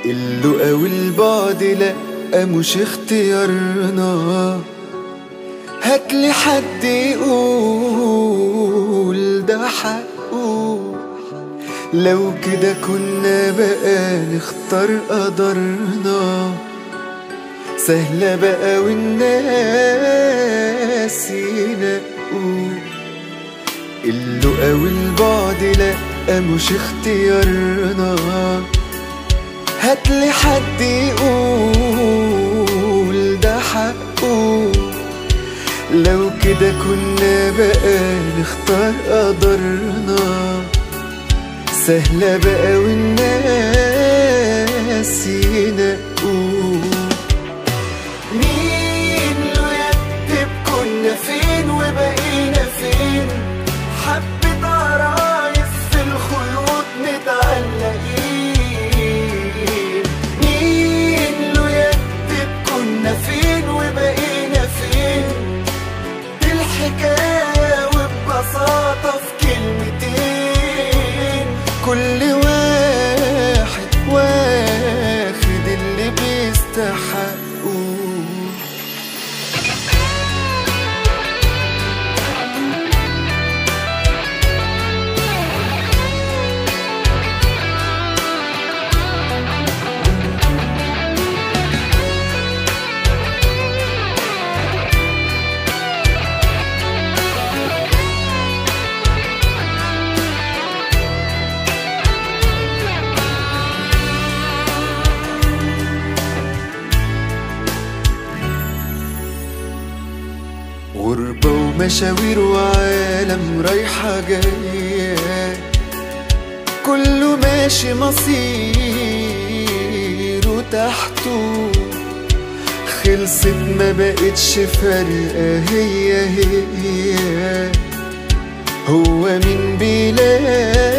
اللقا والبعد لأ مش اختيارنا. هاتلي حد يقول ده حقه، لو كده كنا بقى نختار قدرنا. سهلة بقى والناس ينقوا. اللقا والبعد لأ مش اختيارنا. هاتلي حد يقول ده حقه، لو كده كنا بقى نختار قدرنا. سهلة بقى والناس ينقوا. مين له يكتب كنا فين وبقينا فين؟ حبة عرايس في الخيوط متعلقين. مين له يكتب كنا فين وبقينا فين؟ دي الحكاية وببساطة في كلمتين. كل واحد واخد اللي بيستحقه. غربة ومشاوير وعالم رايحة جاية، كله ماشي مصيره تحته. خلصت ما بقتش فارقة هي هو من بلاد